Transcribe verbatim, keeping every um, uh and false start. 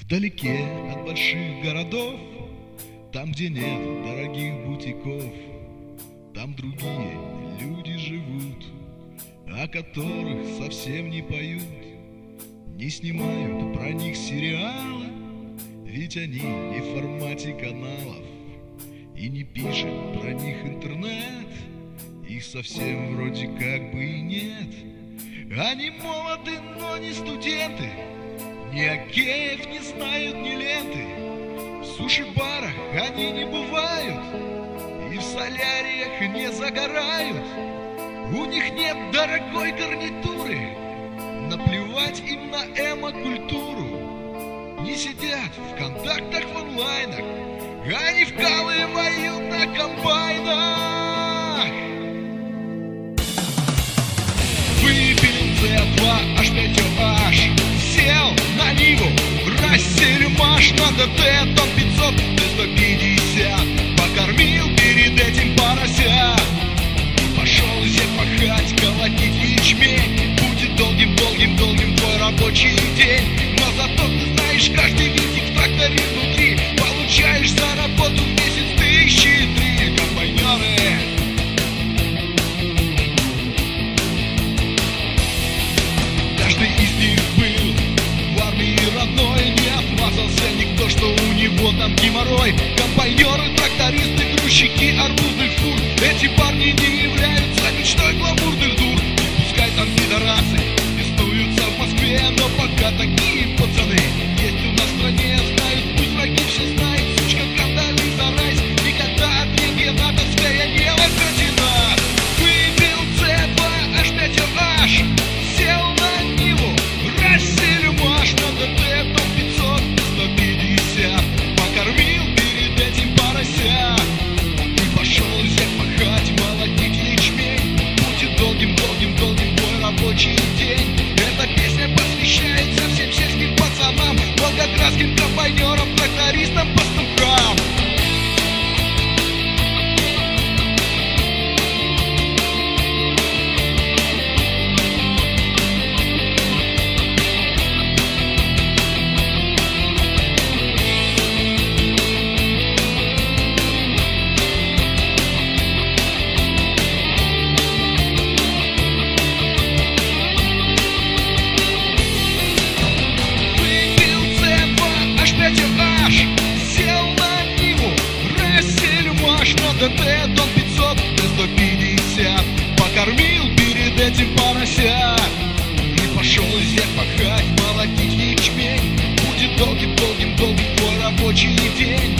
Вдалеке от больших городов, там, где нет дорогих бутиков, там другие люди живут, о которых совсем не поют, не снимают про них сериалы, ведь они не в формате каналов, и не пишет про них интернет, их совсем вроде как бы и нет. Они молоды, но не студенты, ни океев не знают, ни ленты. В суши-барах они не бывают и в соляриях не загорают. У них нет дорогой гарнитуры, наплевать им на эмо-культуру. Не сидят в контактах в онлайнах, они вкалывают на комбайнах. Выпил цэ два аш пять о аш, сел на Ниву, Россельмаш на ДТ, тон пятьсот, Т сто пятьдесят, покормил перед этим порося. Пошел зев пахать, колотить ячмень, будет долгим-долгим-долгим твой рабочий день. Но зато ты знаешь, каждый винтик в тракторе внутри получаешь за работу в месяц тысячи три, комбайнеры. Каждый из них был в армии родной, не отмазался никто, что у него там геморрой. Комбайнеры, трактористы, грузчики арбузных фур, эти парни не являются мечтой гламурных дур. Пускай там пидорасы пестуются в Москве, но пока такие пацаны есть у нас в стране. Знают, пусть враги все знают, сучка Кандализа Райс никогда от регионаторская не возвратена. Выпил цэ два аш пять о аш, сел на Ниву, Россельмаш на ДТ, тон пятьсот, Т сто пятьдесят, покормил перед этим порося. И пошел зев пахать, молотить ячмень, будет долгим-долгим-долгим твой рабочий день. Эта песня посвящается всем сельским пацанам, волгоградским комбайнерам, трактористам, пастухам. ДТ, тон пятьсот, Т сто пятьдесят, покормил перед этим порося. И пошел зев пахать, молотить ячмень, будет долгим-долгим-долгим твой рабочий день.